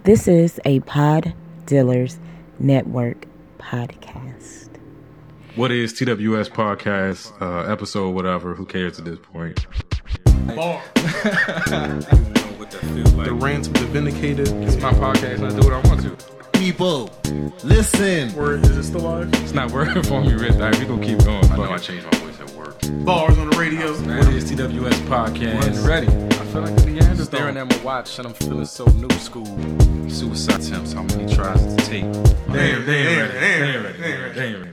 This is a Pod Dealers Network podcast. What is TWS podcast, episode, whatever, who cares at this point? Bar. The rants of the vindicated. It's my podcast and I do what I want to. People, listen. Word, is it still live? It's not working for me, Rich. All right, we gonna keep going. I know I changed my voice at work. Bars on the radio. What is TWS podcast? Ready. I feel like a Neanderthal. Staring at my watch and I'm feeling so new school. Suicide attempts, how many tries to take? They ain't ready.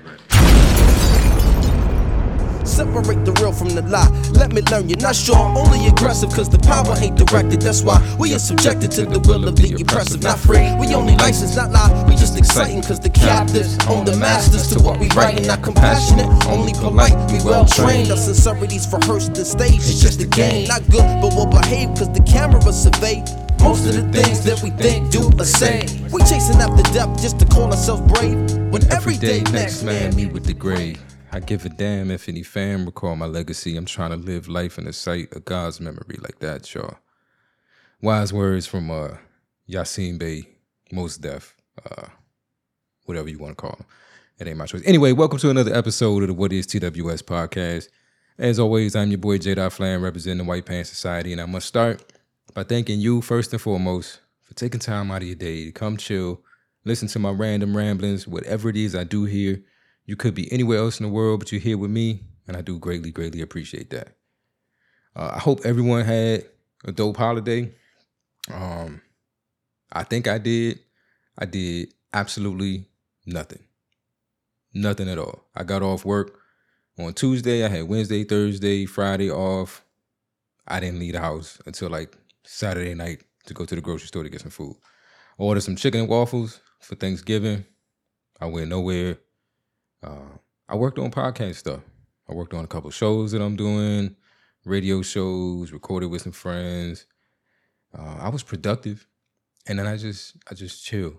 Separate the real from the lie. Let me learn you're not sure, only aggressive, cause the power ain't directed. That's why we are subjected to the will of the oppressive. Not free, we only license, not lie. We just exciting, cause the captives own the masters to what we write. And not compassionate, only polite. We well trained, our sincerity's rehearsed and staged. It's just a game, not good, but we'll behave, cause the camera survey most of the things that we think, do, or say. We chasing after depth just to call ourselves brave. When every day next man meet with the grave. I give a damn if any fam recall my legacy. I'm trying to live life in the sight of God's memory like that, y'all. Wise words from Yasin Bey, Mos Def, whatever you want to call him. It ain't my choice. Anyway, welcome to another episode of the What is TWS podcast. As always, I'm your boy J. Flan, representing the White Pants Society, and I must start by thanking you first and foremost for taking time out of your day to come chill, listen to my random ramblings, whatever it is I do here. You could be anywhere else in the world, but you're here with me, and I do greatly appreciate that. I hope everyone had a dope holiday. I think I did. I did absolutely nothing. Nothing at all. I got off work on Tuesday. I had Wednesday, Thursday, Friday off. I didn't leave the house until like Saturday night to go to the grocery store to get some food. I ordered some chicken and waffles for Thanksgiving. I went nowhere. I worked on podcast stuff. I worked on a couple of shows that I'm doing, radio shows, recorded with some friends. I was productive, and then I just chill.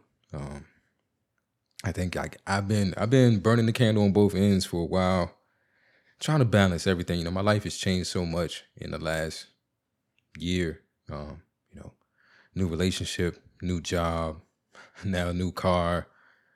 I think I've been burning the candle on both ends for a while, trying to balance everything. You know, my life has changed so much in the last year. New relationship, new job, now a new car.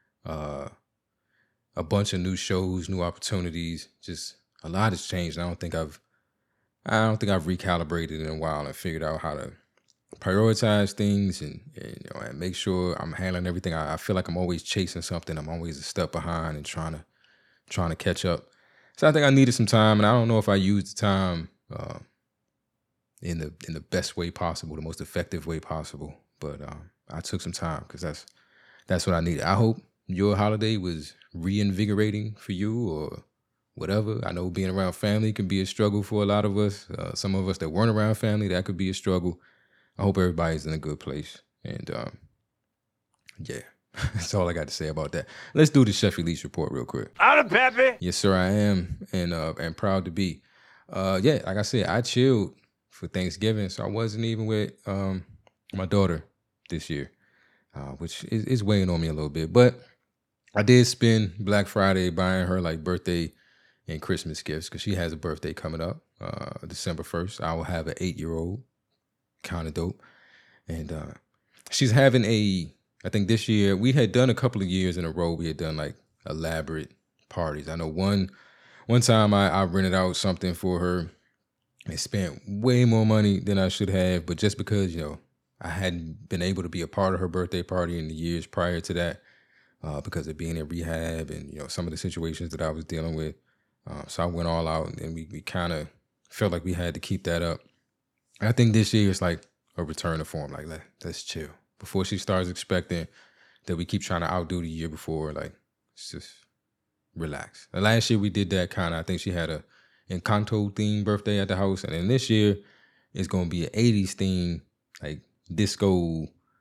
A bunch of new shows, new opportunities. Just a lot has changed. I don't think I've recalibrated in a while and figured out how to prioritize things and make sure I'm handling everything. I feel like I'm always chasing something. I'm always a step behind and trying to catch up. So I think I needed some time, and I don't know if I used the time in the best way possible, the most effective way possible. But I took some time because that's what I needed. I hope your holiday was reinvigorating for you or whatever. I know being around family can be a struggle for a lot of us. Some of us that weren't around family, that could be a struggle. I hope everybody's in a good place. And yeah, that's all I got to say about that. Let's do the Chef Elise report real quick. Out of Peppy. Yes, sir, I am, and proud to be. Yeah, like I said, I chilled for Thanksgiving, so I wasn't even with my daughter this year, which is weighing on me a little bit, but I did spend Black Friday buying her like birthday and Christmas gifts because she has a birthday coming up, December 1st. I will have an 8-year-old, kind of dope. And she's having I think this year, we had done a couple of years in a row, we had done like elaborate parties. I know one time I rented out something for her and spent way more money than I should have, but just because, I hadn't been able to be a part of her birthday party in the years prior to that, because of being in rehab and, some of the situations that I was dealing with. So I went all out, and we kind of felt like we had to keep that up. And I think this year is like a return to form. Like, let's chill. Before she starts expecting that we keep trying to outdo the year before, like, let's just relax. The last year we did that kind of, I think she had a Encanto themed birthday at the house. And then this year it's going to be an 80s theme, like disco,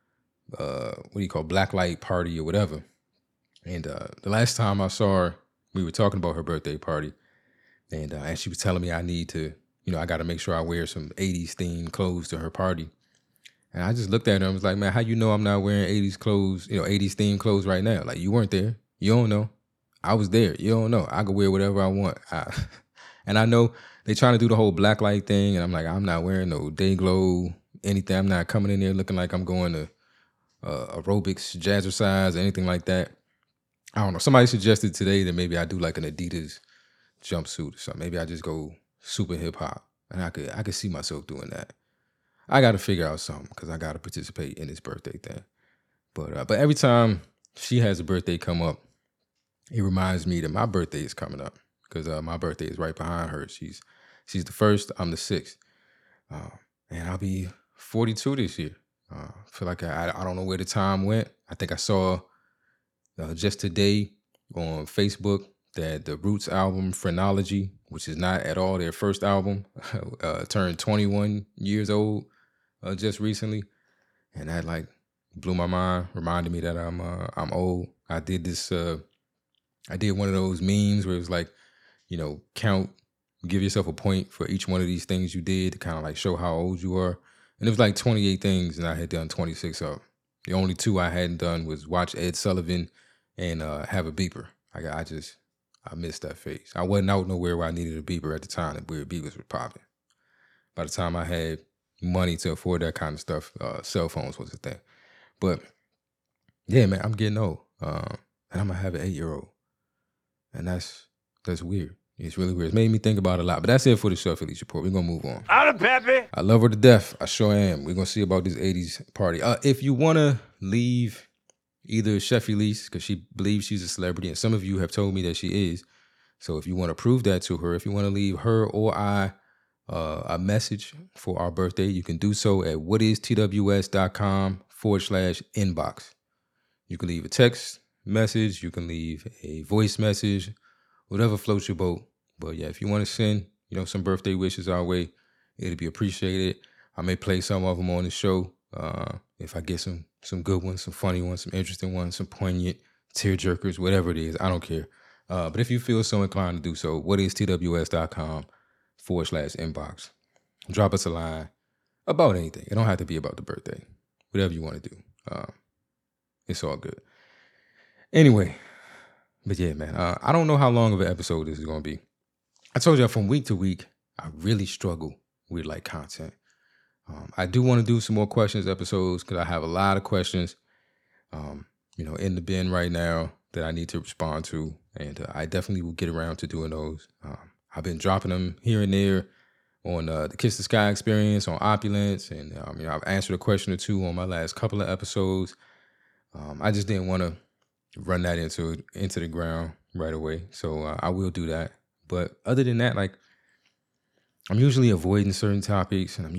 black light party or whatever. And the last time I saw her, we were talking about her birthday party, and she was telling me I need to, I got to make sure I wear some 80s themed clothes to her party. And I just looked at her and was like, man, how you know I'm not wearing 80s clothes, 80s themed clothes right now? Like, you weren't there. You don't know. I was there. You don't know. I could wear whatever I want. And I know they trying to do the whole black light thing, and I'm like, I'm not wearing no day glow anything. I'm not coming in there looking like I'm going to aerobics, jazzercise, anything like that. I don't know. Somebody suggested today that maybe I do like an Adidas jumpsuit or something. Maybe I just go super hip hop, and I could see myself doing that. I got to figure out something because I got to participate in this birthday thing. But every time she has a birthday come up, it reminds me that my birthday is coming up because my birthday is right behind her. She's the first. I'm the sixth, and I'll be 42 this year. I feel like I don't know where the time went. I think I saw just today on Facebook that the Roots album Phrenology, which is not at all their first album, turned 21 years old just recently, and that like blew my mind. Reminded me that I'm old. I did this. I did one of those memes where it was like, count, give yourself a point for each one of these things you did to kind of like show how old you are. And it was like 28 things, and I had done 26 of them. The only 2 I hadn't done was watch Ed Sullivan and have a beeper. I missed that phase. I wasn't out nowhere where I needed a beeper at the time that Weird Beavers were popping. By the time I had money to afford that kind of stuff, cell phones was a thing. But yeah, man, I'm getting old, and I'm gonna have an 8-year-old. And that's weird. It's really weird. It's made me think about it a lot. But that's it for the Chef Elise Report. We're going to move on. Out of Peppy. I love her to death. I sure am. We're going to see about this 80s party. If you want to leave either Chef Elise, because she believes she's a celebrity, and some of you have told me that she is. So if you want to prove that to her, if you want to leave her or I a message for our birthday, you can do so at whatistws.com/inbox. You can leave a text message, you can leave a voice message, whatever floats your boat. But yeah, if you want to send, some birthday wishes our way, it'd be appreciated. I may play some of them on the show. If I get some good ones, some funny ones, some interesting ones, some poignant tear jerkers, whatever it is, I don't care. But if you feel so inclined to do so, whatistws.com/inbox. Drop us a line about anything. It don't have to be about the birthday. Whatever you want to do. It's all good. Anyway, but yeah, man, I don't know how long of an episode this is going to be. I told y'all from week to week, I really struggle with like content. I do want to do some more questions episodes because I have a lot of questions, in the bin right now that I need to respond to. And I definitely will get around to doing those. I've been dropping them here and there on the Kiss the Sky experience, on Opulence. And, I've answered a question or two on my last couple of episodes. I just didn't want to run that into the ground right away. So I will do that. But other than that, like, I'm usually avoiding certain topics, and I'm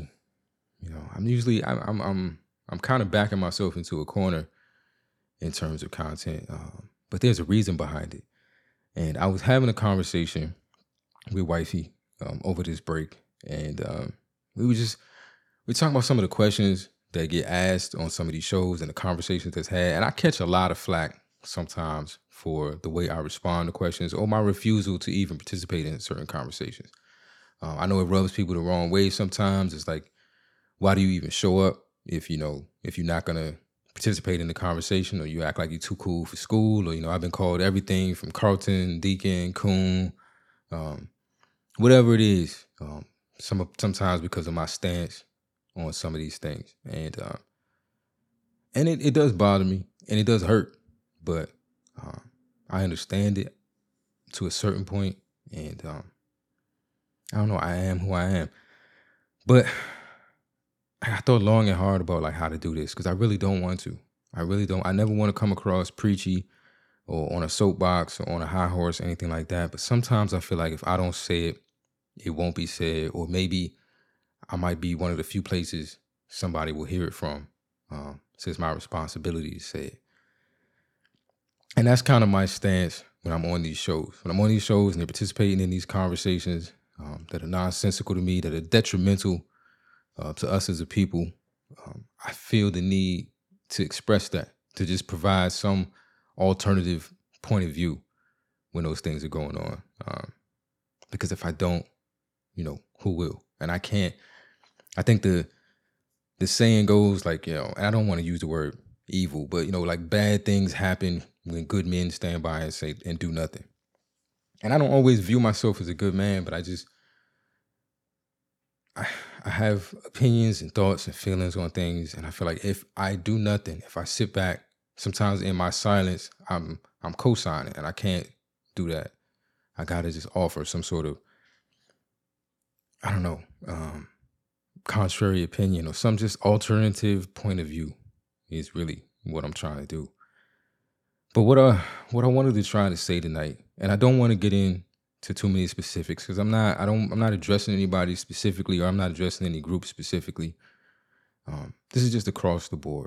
kind of backing myself into a corner in terms of content. But there's a reason behind it. And I was having a conversation with wifey over this break, and we're talking about some of the questions that get asked on some of these shows and the conversations that's had. And I catch a lot of flack sometimes for the way I respond to questions or my refusal to even participate in certain conversations. I know it rubs people the wrong way sometimes. It's like, why do you even show up if you're not going to participate in the conversation, or you act like you're too cool for school, or, I've been called everything from Carlton, Deacon, Coon, whatever it is, sometimes because of my stance on some of these things. And it does bother me, and it does hurt, but I understand it to a certain point, and I don't know, I am who I am. But I thought long and hard about like how to do this, because I really don't want to. I never want to come across preachy or on a soapbox or on a high horse, anything like that. But sometimes I feel like if I don't say it, it won't be said, or maybe I might be one of the few places somebody will hear it from. So it's my responsibility to say it. And that's kind of my stance when I'm on these shows. When I'm on these shows and they're participating in these conversations that are nonsensical to me, that are detrimental to us as a people, I feel the need to express that, to just provide some alternative point of view when those things are going on. Because if I don't, who will? And I can't. I think the saying goes like, and I don't want to use the word evil, but like bad things happen when good men stand by and say and do nothing. And I don't always view myself as a good man, but I have opinions and thoughts and feelings on things, and I feel like if I do nothing, if I sit back, sometimes in my silence, I'm co-signing, and I can't do that. I gotta just offer some sort of, I don't know, contrary opinion or some just alternative point of view is really what I'm trying to do. But what I wanted to try to say tonight, and I don't want to get into too many specifics because I'm not addressing anybody specifically, or I'm not addressing any group specifically. This is just across the board.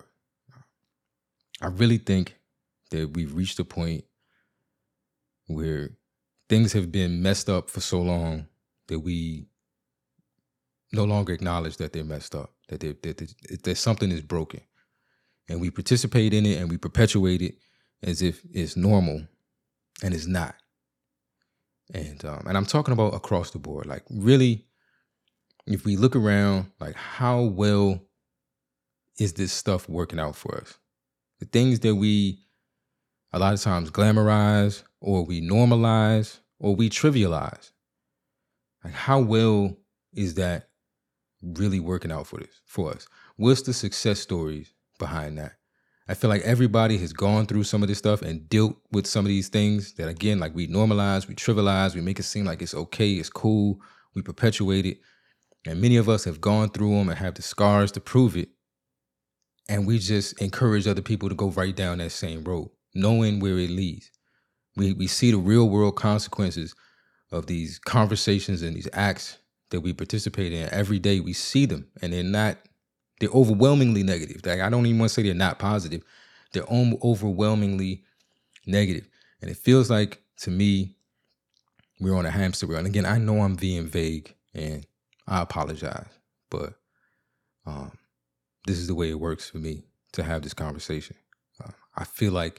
I really think that we've reached a point where things have been messed up for so long that we no longer acknowledge that they're messed up, that something is broken. And we participate in it and we perpetuate it as if it's normal, and it's not. And I'm talking about across the board. Like, really, if we look around, like, how well is this stuff working out for us? The things that we a lot of times glamorize, or we normalize, or we trivialize. Like, how well is that really working out for us? What's the success stories behind that? I feel like everybody has gone through some of this stuff and dealt with some of these things that, again, like, we normalize, we trivialize, we make it seem like it's okay, it's cool, we perpetuate it. And many of us have gone through them and have the scars to prove it. And we just encourage other people to go right down that same road, knowing where it leads. We see the real world consequences of these conversations and these acts that we participate in every day. We see them, and they're overwhelmingly negative. Like, I don't even want to say they're not positive. They're overwhelmingly negative. And it feels like, to me, we're on a hamster wheel. And again, I know I'm being vague, and I apologize, but this is the way it works for me to have this conversation. I feel like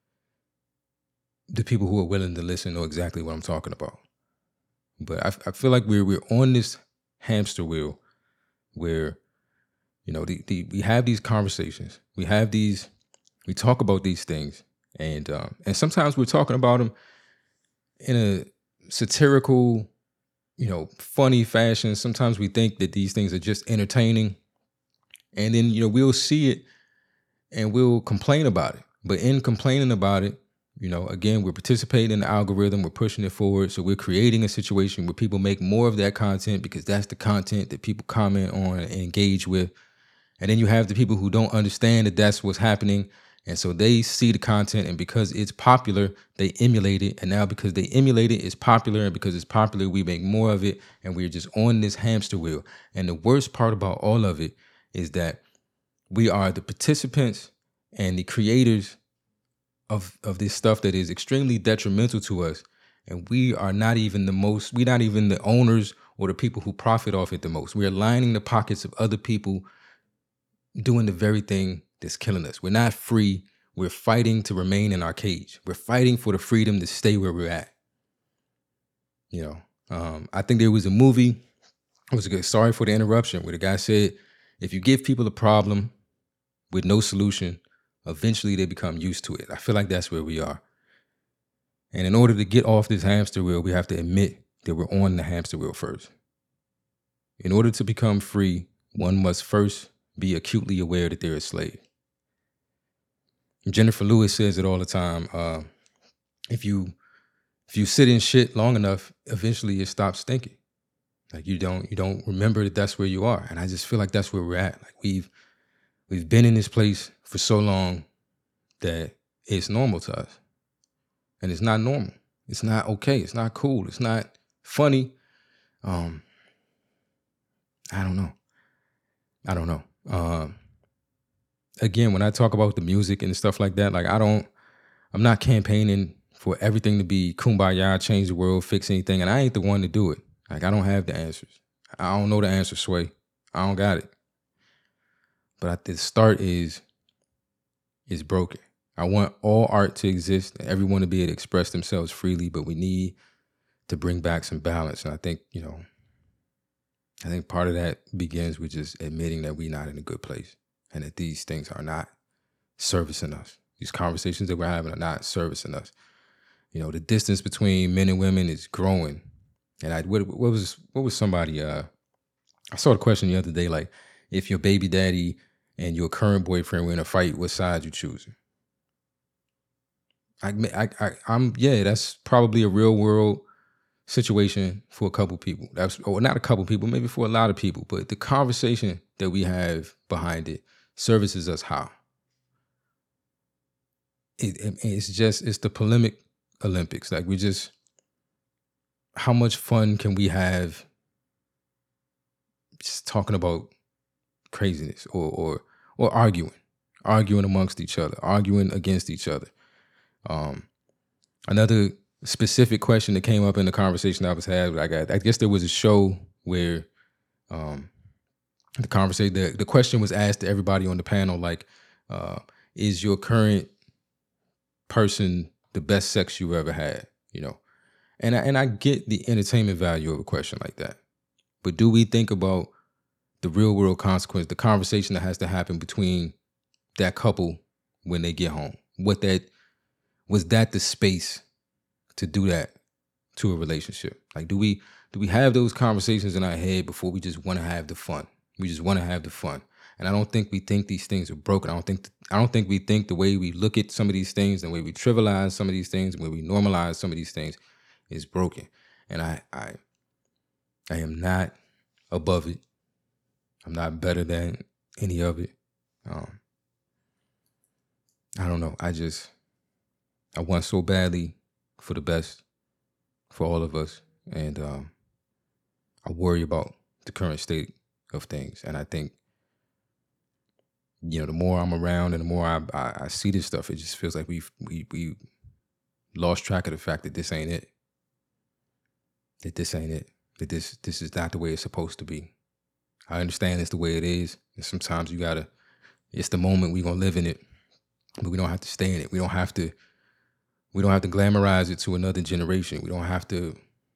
the people who are willing to listen know exactly what I'm talking about. But I feel like we're on this hamster wheel where, you know, we have these conversations, we talk about these things, and sometimes we're talking about them in a satirical, you know, funny fashion. Sometimes we think that these things are just entertaining, and then, you know, we'll see it and we'll complain about it. But in complaining about it, you know, again, we're participating in the algorithm, we're pushing it forward. So we're creating a situation where people make more of that content because that's the content that people comment on and engage with. And then you have the people who don't understand that that's what's happening. And so they see the content, and because it's popular, they emulate it. And now because they emulate it, it's popular. And because it's popular, we make more of it. And we're just on this hamster wheel. And the worst part about all of it is that we are the participants and the creators of this stuff that is extremely detrimental to us. And we are not even we're not even the owners or the people who profit off it the most. We're lining the pockets of other people doing the very thing that's killing us. We're not free. We're fighting to remain in our cage. We're fighting for the freedom to stay where we're at. You know, I think there was a movie, sorry for the interruption, where the guy said, if you give people a problem with no solution, eventually they become used to it. I feel like that's where we are. And in order to get off this hamster wheel, we have to admit that we're on the hamster wheel first. In order to become free, one must first be acutely aware that they're a slave. Jennifer Lewis says it all the time. If you sit in shit long enough, eventually it stops stinking. Like, you don't remember that that's where you are. And I just feel like that's where we're at. Like, we've been in this place for so long that it's normal to us. And it's not normal. It's not okay. It's not cool. It's not funny. I don't know. Again, when I talk about the music and stuff like that, like, I'm not campaigning for everything to be kumbaya, change the world, fix anything. And I ain't the one to do it. Like, I don't have the answers. I don't know the answer, Sway. I don't got it. But the start is broken. I want all art to exist and everyone to be able to express themselves freely, but we need to bring back some balance. And I think, you know, part of that begins with just admitting that we're not in a good place and that these things are not servicing us. These conversations that we're having are not servicing us. You know, the distance between men and women is growing. And what was somebody I saw the question the other day, like, if your baby daddy and your current boyfriend were in a fight, what side you choosing? That's probably a real world situation for a couple people. Or not a couple people, maybe for a lot of people. But the conversation that we have behind it services us how? It's the polemic Olympics. Like, how much fun can we have just talking about craziness or arguing amongst each other, arguing against each other. Another specific question that came up in the conversation I was having, I guess there was a show where the question was asked to everybody on the panel, like, is your current person the best sex you ever had? You know, and I get the entertainment value of a question like that, but do we think about the real world consequence, the conversation that has to happen between that couple when they get home? Was that the space to do that to a relationship? Like, do we have those conversations in our head before we just want to have the fun? We just want to have the fun. And I don't think we think these things are broken. I don't think we think the way we look at some of these things, the way we trivialize some of these things, the way we normalize some of these things is broken. And I am not above it. I'm not better than any of it. I don't know. I want so badly for the best for all of us. And I worry about the current state of things. And I think, you know, the more I'm around and the more I see this stuff, it just feels like we lost track of the fact that this ain't it. That this ain't it. That this is not the way it's supposed to be. I understand it's the way it is. And sometimes it's the moment we're going to live in it, but we don't have to stay in it. We don't have to glamorize it to another generation. We don't have to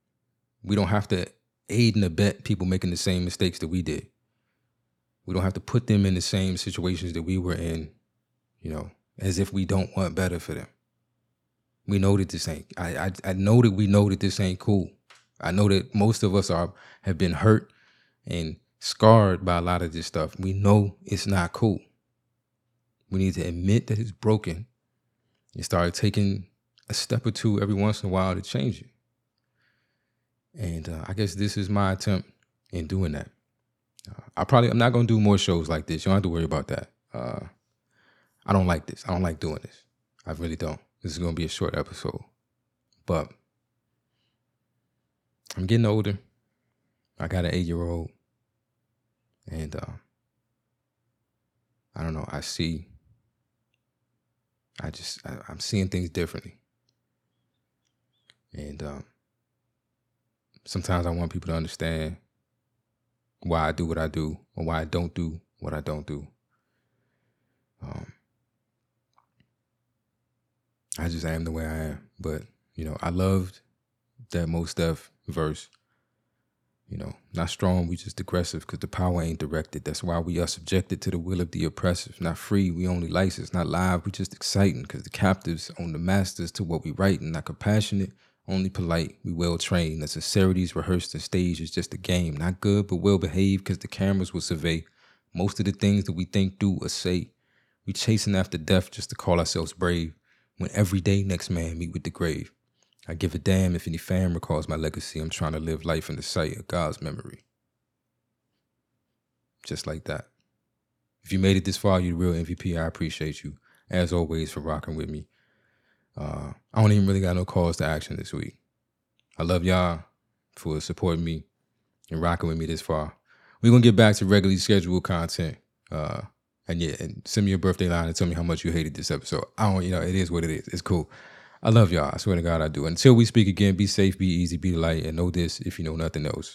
aid and abet people making the same mistakes that we did. We don't have to put them in the same situations that we were in, you know, as if we don't want better for them. We know that this ain't, I know that we know that this ain't cool. I know that most of us have been hurt and scarred by a lot of this stuff. We know it's not cool. We need to admit that it's broken and start taking a step or two every once in a while to change it. And I guess this is my attempt in doing that. I'm not going to do more shows like this. You don't have to worry about that. I don't like this. I don't like doing this. I really don't. This is going to be a short episode. But I'm getting older. I got an 8-year-old. And I don't know. I'm seeing things differently. And sometimes I want people to understand why I do what I do or why I don't do what I don't do. I just am the way I am. But, you know, I loved that Mos Def verse. You know, not strong, we just aggressive because the power ain't directed. That's why we are subjected to the will of the oppressive. Not free, we only licensed. Not live, we just exciting because the captives own the masters to what we write. And not compassionate, only polite, we well trained. The sincerities rehearsed and staged is just a game. Not good, but well behaved because the cameras will survey most of the things that we think, do, or say. We chasing after death just to call ourselves brave. When every day next man meet with the grave. I give a damn if any fan recalls my legacy. I'm trying to live life in the sight of God's memory. Just like that. If you made it this far, you're the real MVP. I appreciate you, as always, for rocking with me. I don't even really got no calls to action this week. I love y'all for supporting me and rocking with me this far. We're going to get back to regularly scheduled content. And send me your birthday line and tell me how much you hated this episode. It is what it is. It's cool. I love y'all. I swear to God, I do. Until we speak again, be safe, be easy, be the light, and know this if you know nothing else.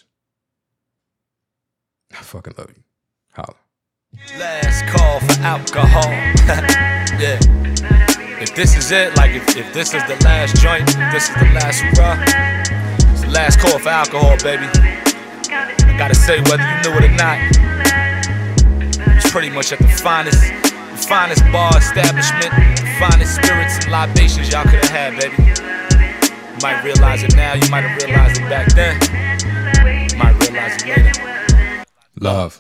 I fucking love you. Holla. Last call for alcohol. Yeah. If this is it, like if this is the last joint, if this is the last hurrah, it's the last call for alcohol, baby. I gotta say, whether you knew it or not, it's pretty much at the finest bar establishment, the finest spirits and libations y'all could have had, baby. You might realize it now, you might have realized it back then. You might realize it later. Love.